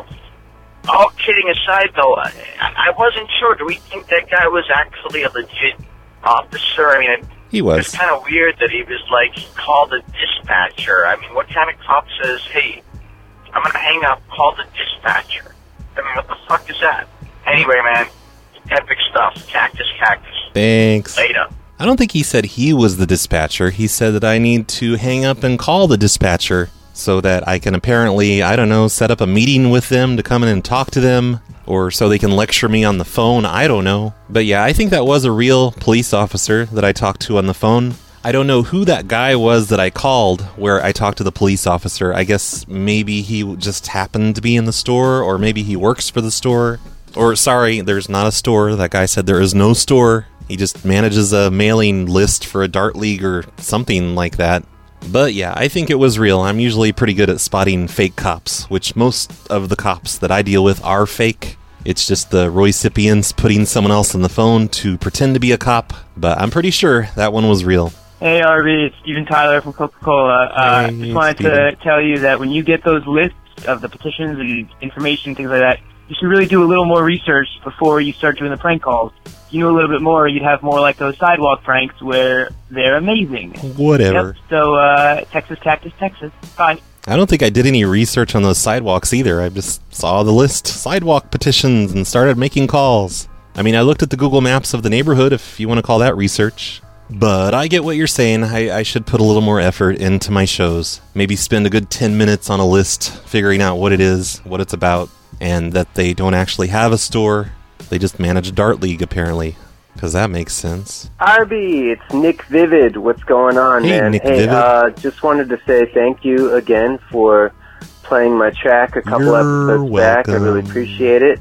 All kidding aside, though, I, I wasn't sure. Do we think that guy was actually a legit officer? I mean, He it's was. kind of weird that he was like, he called a dispatcher. I mean, what kind of cop says, hey, I'm going to hang up, call the dispatcher? I mean, what the fuck is that? Anyway, man, epic stuff. Cactus, cactus. Thanks. Later. I don't think he said he was the dispatcher. He said that I need to hang up and call the dispatcher so that I can apparently, I don't know, set up a meeting with them to come in and talk to them, or so they can lecture me on the phone. I don't know. But yeah, I think that was a real police officer that I talked to on the phone. I don't know who that guy was that I called where I talked to the police officer. I guess maybe he just happened to be in the store, or maybe he works for the store. Or, sorry, there's not a store. That guy said there is no store. He just manages a mailing list for a dart league or something like that. But yeah, I think it was real. I'm usually pretty good at spotting fake cops, which most of the cops that I deal with are fake. It's just the recipients putting someone else on the phone to pretend to be a cop. But I'm pretty sure that one was real. Hey, R V, it's Steven Tyler from Coca-Cola. Uh, Hey, just wanted Steven. to tell you that when you get those lists of the petitions and information, things like that, you should really do a little more research before you start doing the prank calls. If you knew a little bit more, you'd have more like those sidewalk pranks where they're amazing. Whatever. Yep, so, uh, Texas Cactus, Texas. Bye. I don't think I did any research on those sidewalks either. I just saw the list, sidewalk petitions, and started making calls. I mean, I looked at the Google Maps of the neighborhood, if you want to call that research. But I get what you're saying. I, I should put a little more effort into my shows. Maybe spend a good ten minutes on a list figuring out what it is, what it's about, and that they don't actually have a store. They just manage a dart league, apparently. Because that makes sense. R B, it's Nick Vivid. What's going on, Hey, man? Nick hey, Vivid. uh, just wanted to say thank you again for playing my track a couple You're episodes back. I really welcome. appreciate it.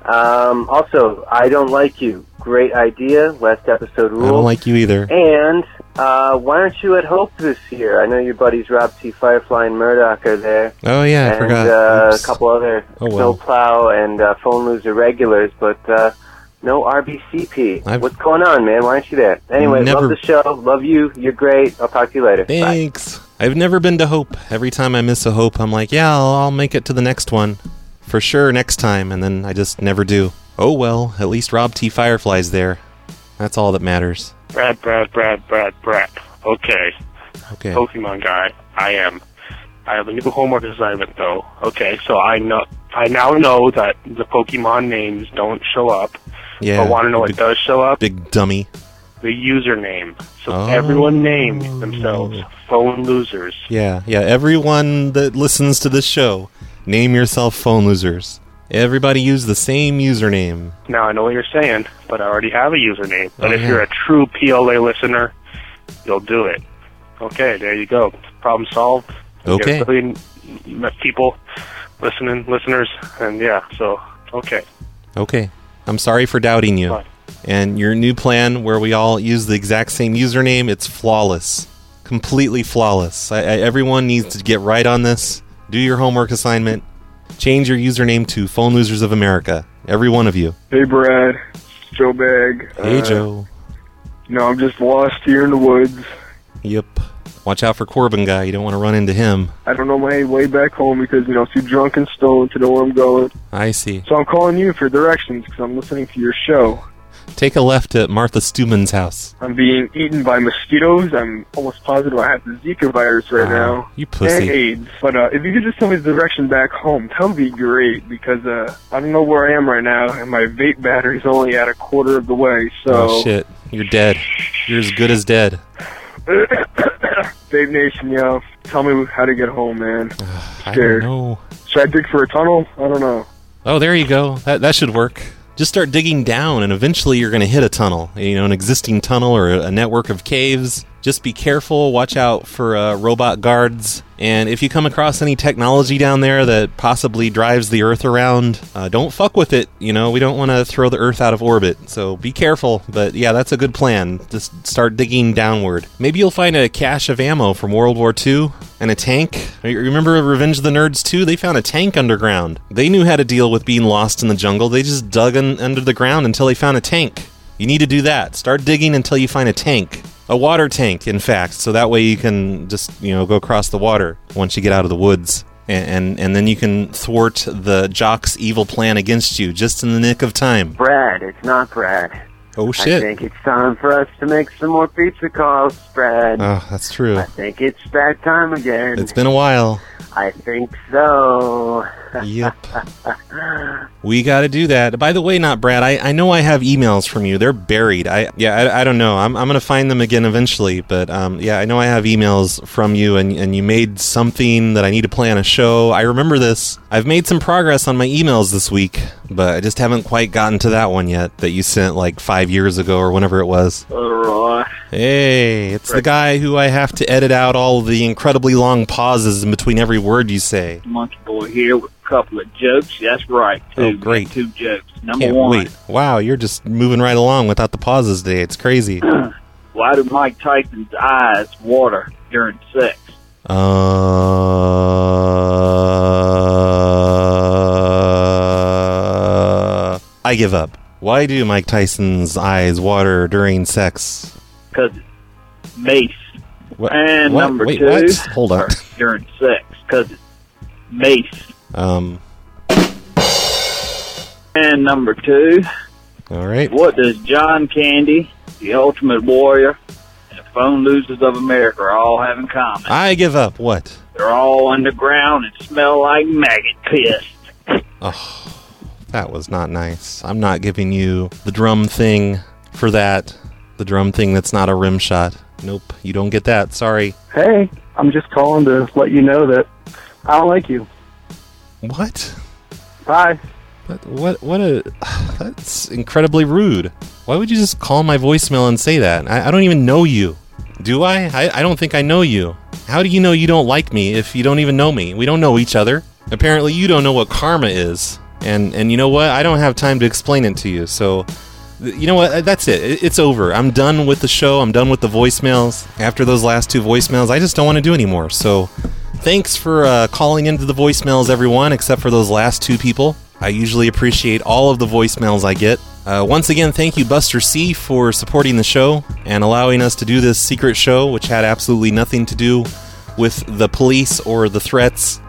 Um, also, I Don't Like You. Great idea. Last episode rule. I don't like you either. And uh, why aren't you at Hope this year? I know your buddies Rob T. Firefly and Murdoch are there. Oh, yeah, I and, forgot. Uh, a Oops. couple other Oh, well. Snowplow and uh, Phone Loser regulars, but uh, no R B C P. I've- What's going on, man? Why aren't you there? Anyway, Never- love the show. Love you. You're great. I'll talk to you later. Bye. Thanks. I've never been to Hope. Every time I miss a Hope, I'm like, yeah, I'll, I'll make it to the next one. For sure, next time. And then I just never do. Oh well, at least Rob T. Firefly's there. That's all that matters. Brad, Brad, Brad, Brad, Brad. Okay. Okay. Pokemon guy. I am. I have a new homework assignment, though. Okay, so I know. I now know that the Pokemon names don't show up. Yeah. But want to know what big, does show up? Big dummy. The username. So Oh. everyone named themselves phone losers. Yeah, yeah. Everyone that listens to this show, name yourself phone losers. Everybody use the same username. Now, I know what you're saying, but I already have a username. But Oh, if yeah. you're a true P L A listener, you'll do it. Okay, there you go. Problem solved. You Okay. get a billion people listening, listeners, and yeah, so, okay. Okay. I'm sorry for doubting you. Fine. And your new plan where we all use the exact same username, it's flawless. Completely flawless. I, I, everyone needs to get right on this. Do your homework assignment. Change your username to Phone Losers of America. Every one of you. Hey, Brad. Joe Bag. Hey, Uh, Joe. You know, I'm just lost here in the woods. Yep. Watch out for Corbin guy. You don't want to run into him. I don't know my way back home because, you know, too drunk and stoned to know where I'm going. I see. So I'm calling you for directions because I'm listening to your show. Take a left at Martha Stuman's house. I'm being eaten by mosquitoes. I'm almost positive I have the Zika virus right now. You pussy. And AIDS. But uh, if you could just tell me the direction back home, that would be great because uh, I don't know where I am right now and my vape battery's only at a quarter of the way. So Oh, shit. You're dead. You're as good as dead. Vape Nation, yo, tell me how to get home, man. I Scared. don't know. Should I dig for a tunnel? I don't know. Oh, there you go. That that should work. Just start digging down, and eventually you're going to hit a tunnel. You know, an existing tunnel or a, a network of caves. Just be careful. Watch out for uh, robot guards. And if you come across any technology down there that possibly drives the Earth around, uh, don't fuck with it. You know, we don't want to throw the Earth out of orbit. So be careful. But yeah, that's a good plan. Just start digging downward. Maybe you'll find a cache of ammo from World War Two and a tank. You remember Revenge of the Nerds two? They found a tank underground. They knew how to deal with being lost in the jungle. They just dug in, under the ground until they found a tank. You need to do that. Start digging until you find a tank. A water tank, in fact, so that way you can just, you know, go across the water once you get out of the woods. And, and and then you can thwart the jock's evil plan against you just in the nick of time. Brad, it's not Brad. Oh, shit. I think it's time for us to make some more pizza calls, Brad. Oh, that's true. I think it's that time again. It's been a while. I think so. Yep. We got to do that. By the way, not Brad. I, I know I have emails from you. They're buried. I yeah. I, I don't know. I'm I'm gonna find them again eventually. But um yeah, I know I have emails from you, and and you made something that I need to play on a show. I remember this. I've made some progress on my emails this week, but I just haven't quite gotten to that one yet that you sent like five years ago or whenever it was. All right. Hey, it's the guy who I have to edit out all the incredibly long pauses in between every word you say. Monkey Boy here with a couple of jokes. That's right. Two, Oh, great. Two jokes. Number Can't one. wait. Wow, you're just moving right along without the pauses today. It's crazy. Why do Mike Tyson's eyes water during sex? Uh, I give up. Why do Mike Tyson's eyes water during sex? Because it's mace. What? And What? number Wait, two. what? Hold on. or During sex. Because it's mace. Um, And number two. all right. What does John Candy, the Ultimate Warrior, and the Phone Losers of America all have in common? I give up. What? They're all underground and smell like maggot piss. Oh, that was not nice. I'm not giving you the drum thing for that. The drum thing that's not a rim shot. Nope, you don't get that. Sorry. Hey, I'm just calling to let you know that I don't like you. What? Bye. What? What? What a... That's incredibly rude. Why would you just call my voicemail and say that? I, I don't even know you. Do I? I? I don't think I know you. How do you know you don't like me if you don't even know me? We don't know each other. Apparently you don't know what karma is. And and you know what? I don't have time to explain it to you. So, th- you know what? That's it. It- It's over. I'm done with the show. I'm done with the voicemails. After those last two voicemails, I just don't want to do anymore. So, thanks for uh, calling into the voicemails, everyone, except for those last two people. I usually appreciate all of the voicemails I get. Uh, once again, thank you, Buster C., for supporting the show and allowing us to do this secret show, which had absolutely nothing to do with the police or the threats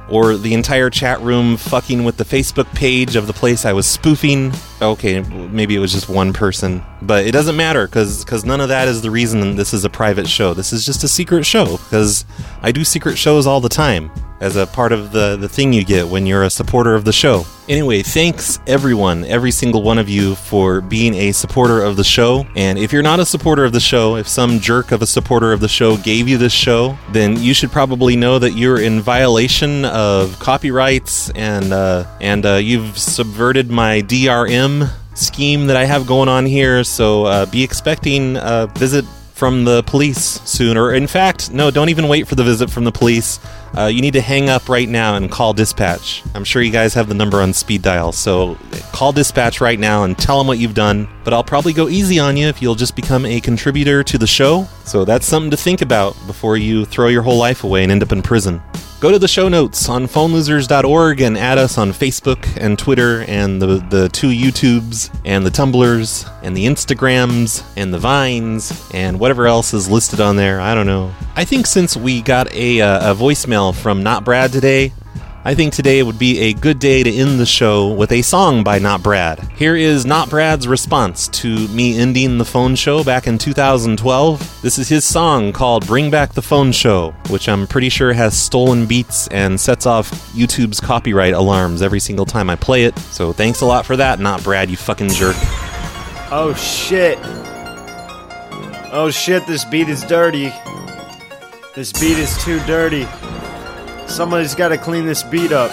or the entire chat room fucking with the Facebook page of the place I was spoofing. Okay, maybe it was just one person, but it doesn't matter because because none of that is the reason this is a private show. This is just a secret show because I do secret shows all the time as a part of the, the thing you get when you're a supporter of the show. Anyway, thanks everyone, every single one of you, for being a supporter of the show. And if you're not a supporter of the show, if some jerk of a supporter of the show gave you this show, then you should probably know that you're in violation of copyrights and uh, and uh, you've subverted my D R M scheme that I have going on here. So uh, be expecting a visit from the police soon. Or in fact, no, don't even wait for the visit from the police. Uh, you need to hang up right now and call dispatch. I'm sure you guys have the number on speed dial, so call dispatch right now and tell them what you've done. But I'll probably go easy on you if you'll just become a contributor to the show. So that's something to think about before you throw your whole life away and end up in prison. Go to the show notes on phone losers dot org and add us on Facebook and Twitter and the, the two YouTubes and the Tumblrs and the Instagrams and the Vines and whatever else is listed on there. I don't know. I think since we got a, uh, a voicemail from Not Brad today, I think today would be a good day to end the show with a song by Not Brad. Here is Not Brad's response to me ending the phone show back in two thousand twelve. This is his song called Bring Back the Phone Show, which I'm pretty sure has stolen beats and sets off YouTube's copyright alarms every single time I play it. So thanks a lot for that, Not Brad, you fucking jerk. Oh shit. Oh shit, this beat is dirty. This beat is too dirty. Somebody's got to clean this beat up.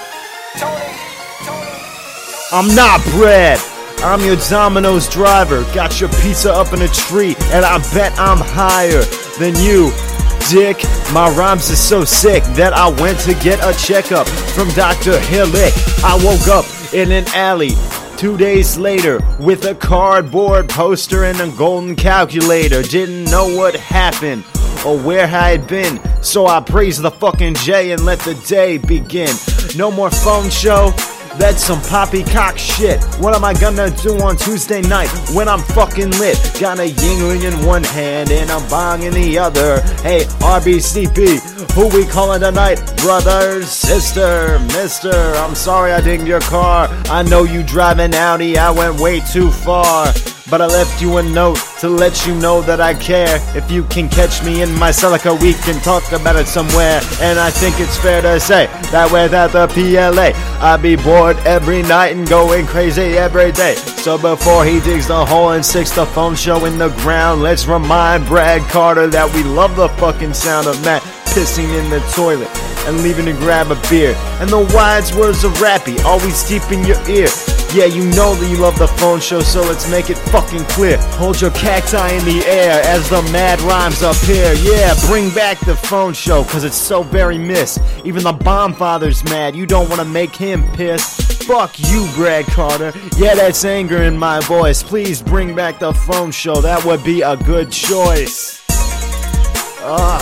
I'm not Brad. I'm your Domino's driver. Got your pizza up in a tree, and I bet I'm higher than you, dick. My rhymes are so sick that I went to get a checkup from Doctor Hillick. I woke up in an alley two days later with a cardboard poster and a golden calculator. Didn't know what happened or where I had been, so I praised the fucking J and let the day begin. No more phone show, that's some poppycock shit. What am I gonna do on Tuesday night when I'm fucking lit? Got a Yingling in one hand and a bong in the other. Hey, R B C P, who we calling tonight? Brother, sister, mister, I'm sorry I dinged your car. I know you drive an Audi, I went way too far. But I left you a note to let you know that I care. If you can catch me in my Celica, we can talk about it somewhere. And I think it's fair to say that without the P L A, I'd be bored every night and going crazy every day. So before he digs the hole and sticks the phone show in the ground, let's remind Brad Carter that we love the fucking sound of Matt pissing in the toilet and leaving to grab a beer. And the wise words of Rappy always deep in your ear. Yeah, you know that you love the phone show, so let's make it fucking clear. Hold your cacti in the air as the mad rhymes appear. Yeah, bring back the phone show, cause it's so very missed. Even the bomb father's mad, you don't wanna make him pissed. Fuck you, Brad Carter. Yeah, that's anger in my voice. Please bring back the phone show, that would be a good choice. Ah.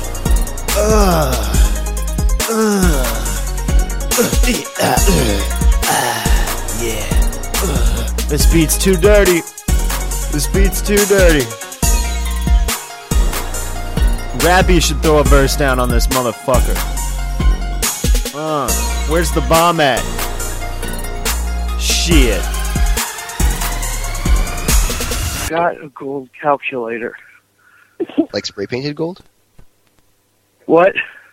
Ugh. Ugh. Ugh. Uh. Uh. Yeah. Ugh. This beat's too dirty. This beat's too dirty. Rappy should throw a verse down on this motherfucker. Uh, where's the bomb at? Shit. Got a gold calculator. Like spray painted gold? What?